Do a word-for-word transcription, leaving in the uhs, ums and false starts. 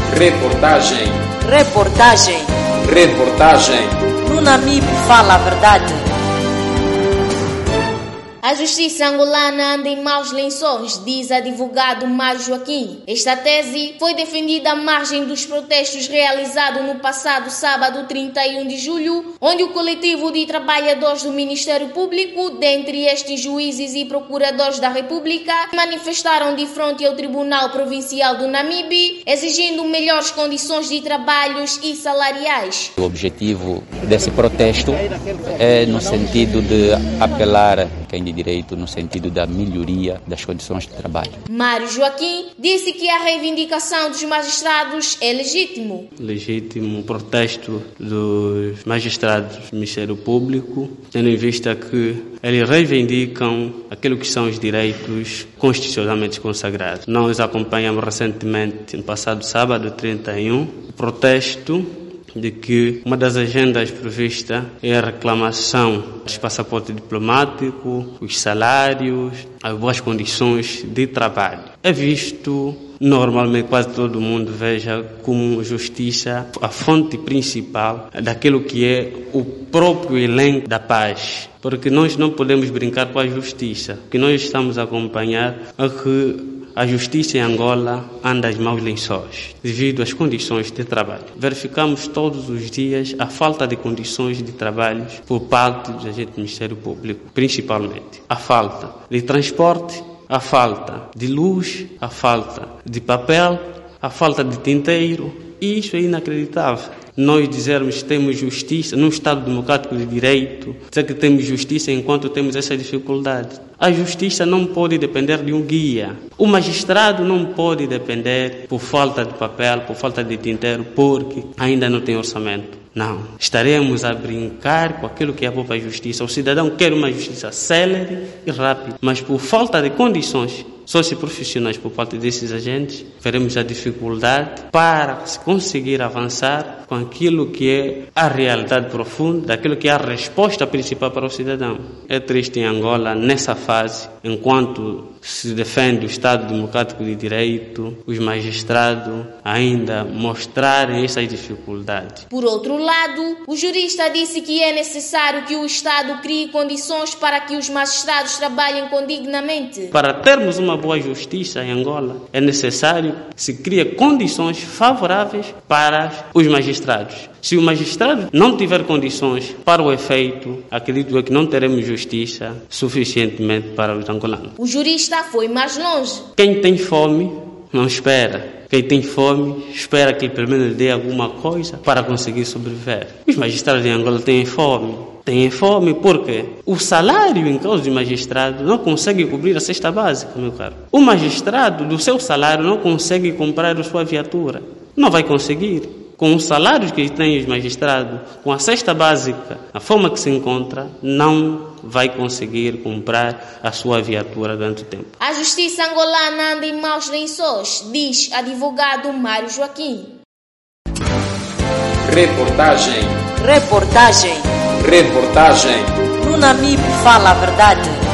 Reportagem. Reportagem. Reportagem. No Namib fala a verdade. A justiça angolana anda em maus lençóis, diz advogado Mário Joaquim. Esta tese foi defendida à margem dos protestos realizados no passado sábado trinta e um de julho, onde o coletivo de trabalhadores do Ministério Público, dentre estes juízes e procuradores da República, manifestaram de frente ao Tribunal Provincial do Namibe, exigindo melhores condições de trabalhos e salariais. O objetivo desse protesto é no sentido de apelar quem de direito no sentido da melhoria das condições de trabalho. Mário Joaquim disse que a reivindicação dos magistrados é legítimo. Legítimo protesto dos magistrados do Ministério Público, tendo em vista que eles reivindicam aquilo que são os direitos constitucionalmente consagrados. Nós acompanhamos recentemente, no passado sábado, trinta e um, o protesto de que uma das agendas previstas é a reclamação dos passaportes diplomáticos, os salários, as boas condições de trabalho. É visto, normalmente quase todo mundo veja como justiça a fonte principal daquilo que é o próprio elenco da paz. Porque nós não podemos brincar com a justiça. O que nós estamos a acompanhar é que a justiça em Angola anda aos maus lençóis devido às condições de trabalho. Verificamos todos os dias a falta de condições de trabalho por parte dos agentes do Ministério Público, principalmente. A falta de transporte, a falta de luz, a falta de papel, a falta de tinteiro. E isso é inacreditável. Nós dizermos que temos justiça num Estado democrático de direito, dizer que temos justiça enquanto temos essa dificuldade. A justiça não pode depender de um guia. O magistrado não pode depender por falta de papel, por falta de tinteiro, porque ainda não tem orçamento. Não. Estaremos a brincar com aquilo que é a própria justiça. O cidadão quer uma justiça célere e rápida, mas por falta de condições socioprofissionais por parte desses agentes, veremos a dificuldade para se conseguir avançar com aquilo que é a realidade profunda, daquilo que é a resposta principal para o cidadão. É triste em Angola, nessa fase, enquanto se defende o Estado Democrático de Direito, os magistrados ainda mostrarem essas dificuldades. Por outro lado, o jurista disse que é necessário que o Estado crie condições para que os magistrados trabalhem condignamente. Para termos uma boa justiça em Angola, é necessário que se crie condições favoráveis para os magistrados. Se o magistrado não tiver condições para o efeito, acredito que não teremos justiça suficientemente para os angolanos. O jurista foi mais longe. Quem tem fome não espera. Quem tem fome espera que ele pelo menos dê alguma coisa para conseguir sobreviver. Os magistrados em Angola têm fome. Têm fome porque o salário em causa de magistrado não consegue cobrir a cesta básica, meu caro. O magistrado, do seu salário, não consegue comprar a sua viatura. Não vai conseguir. Com os salários que têm os magistrados, com a cesta básica, a forma que se encontra, não vai conseguir comprar a sua viatura durante o tempo. A justiça angolana anda em maus lençóis, diz advogado Mário Joaquim. Reportagem. Reportagem. Reportagem. No Namib fala a verdade.